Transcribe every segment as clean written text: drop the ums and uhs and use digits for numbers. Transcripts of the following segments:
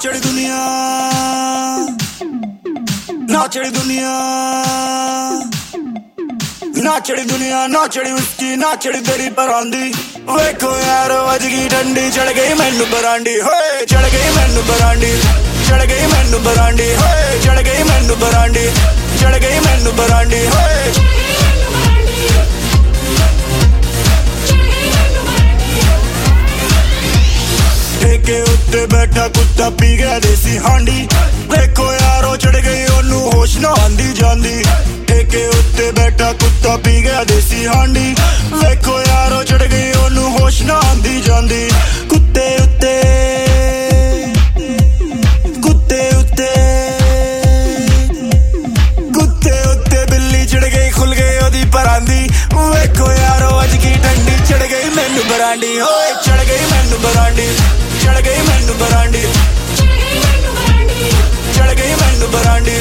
नाचड़ी दुनिया, नाचड़ी दुनिया, नाचड़ी दुनिया, नाचड़ी उसकी, नाचड़ी तेरी परांदी। वेखो यार अज की ठंडी, चढ़ गई मैनू बरांडी, होए चढ़ गई मैनू बरांडी, चढ़ गई मैनू बरांडी, होए चढ़ गई मैनू बरांडी, चढ़ गई मैनू बरांडी, होए। ठेके उत्ते बैठा कुत्ता पी गया देसी हांडी, देखो यारो चढ़ गई ओनू होश ना आंदी जांदी। ठेके उत्ते बैठा कुत्ता पी गया देसी हांडी, देखो यारो चढ़ गई ओनू होश ना आंदी जांदी। कुत्ते उत्ते, कुत्ते उत्ते, कुत्ते उत्ते बिल्ली चढ़ गई, खुल गई ओदी परांदी। देखो यारो अज की ठंडी, चढ़ गई मैनू बरांडी, होए चढ़ गई मैनू बरांडी, चढ़ गई मैनू बरांडी, चढ़ गई मैनू बरांडी।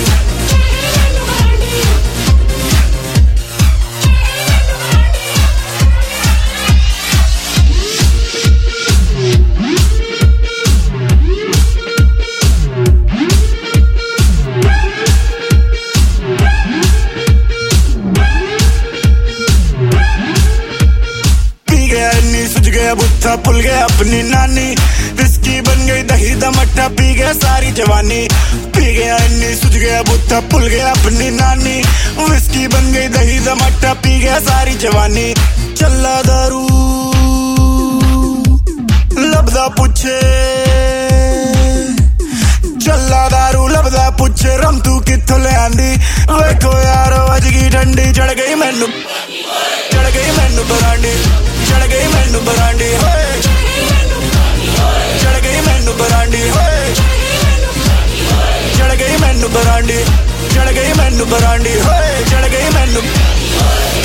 सुझ गया बुत्था, भूल गया अपनी नानी, विस्की बन गई दही दा मट्ठा, पी गया सारी जवानी। पी गया इन्नी सुझ गया बुत्था, भूल गया अपनी नानी, विस्की बन गई दही दा मट्ठा, पी गया सारी जवानी। चला दारू लभदा पुछे, चला दारू लभदा पुछे, रम तू कित्थों ले आंदी। वेखो यारो अज की ठंडी, चढ़ गई मैनू, चढ़ गई मैनू बरांडी, चढ़ गई मैनू बरांडी, होए चढ़ गई मैनू बरांडी, होए चढ़ गई मैनू बरांडी, चढ़ गई मैनू बरांडी, होए चढ़ गई मैनू।